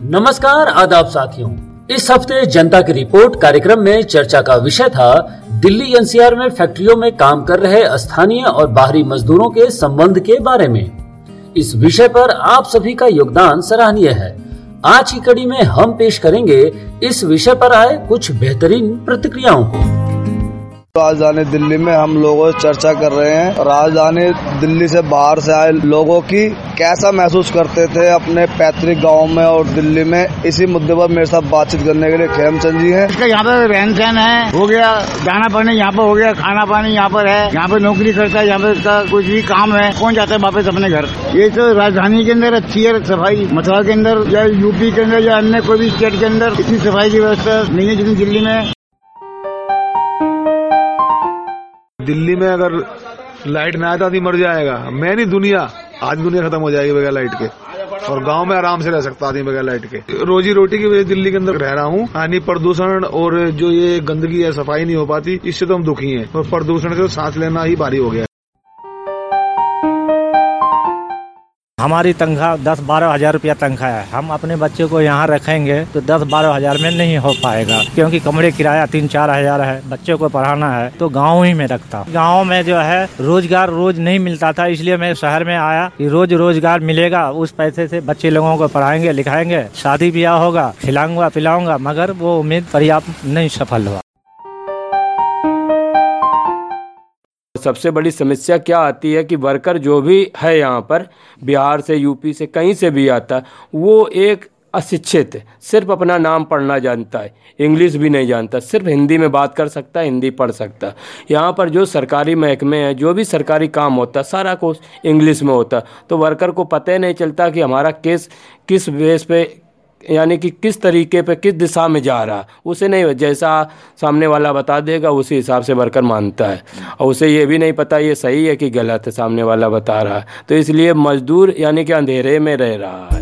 नमस्कार, आदाब साथियों। इस हफ्ते जनता की रिपोर्ट कार्यक्रम में चर्चा का विषय था दिल्ली एनसीआर में फैक्ट्रियों में काम कर रहे स्थानीय और बाहरी मजदूरों के संबंध के बारे में। इस विषय पर आप सभी का योगदान सराहनीय है। आज की कड़ी में हम पेश करेंगे इस विषय पर आए कुछ बेहतरीन प्रतिक्रियाओं को। राजधानी दिल्ली में हम लोगों से चर्चा कर रहे हैं। राजधानी दिल्ली से बाहर से आए लोगों की कैसा महसूस करते थे अपने पैतृक गांव में और दिल्ली में, इसी मुद्दे पर मेरे साथ बातचीत करने के लिए खेमचंद जी हैं। इसका यहाँ पे रहन सहन है, हो गया दाना पानी यहाँ पे हो गया, खाना पानी यहाँ पर है, यहाँ पे नौकरी करता है, यहाँ पे इसका कुछ भी काम है, कौन जाता है वापस अपने घर। ये तो राजधानी के अंदर अच्छी है सफाई, मथुरा के अंदर या यूपी के अंदर या अन्य कोई भी स्टेट के अंदर इतनी सफाई की व्यवस्था नहीं है जितनी दिल्ली में। दिल्ली में अगर लाइट ना आए तो आदमी मर जाएगा। मैं नहीं, दुनिया आज दुनिया खत्म हो जाएगी बगैर लाइट के। और गांव में आराम से रह सकता आदमी बगैर लाइट के। रोजी रोटी की वजह दिल्ली के अंदर रह रहा हूँ। यानी प्रदूषण और जो ये गंदगी है, सफाई नहीं हो पाती, इससे तो हम दुखी हैं। और प्रदूषण से सांस लेना ही भारी हो गया। हमारी तनख्वाह 10-12 हजार रुपया तनख्वाह है। हम अपने बच्चे को यहाँ रखेंगे तो 10-12 हजार में नहीं हो पाएगा, क्योंकि कमरे किराया 3-4 हजार है। बच्चे को पढ़ाना है तो गाँव ही में रखता। गाँव में जो है रोजगार रोज नहीं मिलता था, इसलिए मैं शहर में आया कि रोज रोजगार मिलेगा। उस पैसे से बच्चे लोगों को पढ़ाएंगे लिखाएंगे, शादी ब्याह होगा, खिलाऊंगा पिलाऊंगा। मगर वो उम्मीद पर्याप्त नहीं सफल हुआ। सबसे बड़ी समस्या क्या आती है कि वर्कर जो भी है यहाँ पर, बिहार से, यूपी से, कहीं से भी आता है, वो एक अशिक्षित है। सिर्फ अपना नाम पढ़ना जानता है, इंग्लिश भी नहीं जानता, सिर्फ हिंदी में बात कर सकता है, हिंदी पढ़ सकता है। यहाँ पर जो सरकारी महकमे हैं, जो भी सरकारी काम होता है, सारा कुछ इंग्लिश में होता है। तो वर्कर को पता ही नहीं चलता कि हमारा केस किस बेस पे, यानी कि किस तरीके पे, किस दिशा में जा रहा। उसे नहीं, जैसा सामने वाला बता देगा उसी हिसाब से वर्कर मानता है। और उसे ये भी नहीं पता ये सही है कि गलत है, सामने वाला बता रहा है। तो इसलिए मजदूर यानी कि अंधेरे में रह रहा है।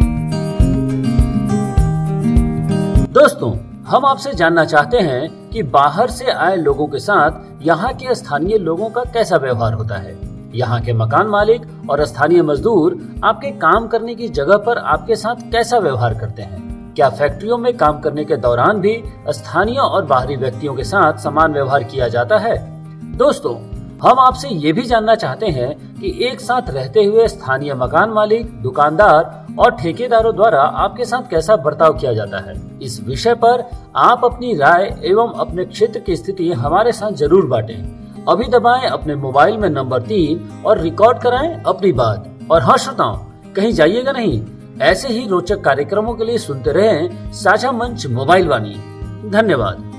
दोस्तों, हम आपसे जानना चाहते हैं कि बाहर से आए लोगों के साथ यहाँ के स्थानीय लोगों का कैसा व्यवहार होता है। यहाँ के मकान मालिक और स्थानीय मजदूर आपके काम करने की जगह पर आपके साथ कैसा व्यवहार करते हैं। क्या फैक्ट्रियों में काम करने के दौरान भी स्थानीय और बाहरी व्यक्तियों के साथ समान व्यवहार किया जाता है। दोस्तों, हम आपसे ये भी जानना चाहते हैं कि एक साथ रहते हुए स्थानीय मकान मालिक, दुकानदार और ठेकेदारों द्वारा आपके साथ कैसा बर्ताव किया जाता है। इस विषय पर आप अपनी राय एवं अपने क्षेत्र की स्थिति हमारे साथ जरूर बांटें। अभी दबाएं अपने मोबाइल में नंबर 3 और रिकॉर्ड कराएं अपनी बात। और हाँ श्रोताओं, कहीं जाइएगा नहीं। ऐसे ही रोचक कार्यक्रमों के लिए सुनते रहें साझा मंच मोबाइल वाणी। धन्यवाद।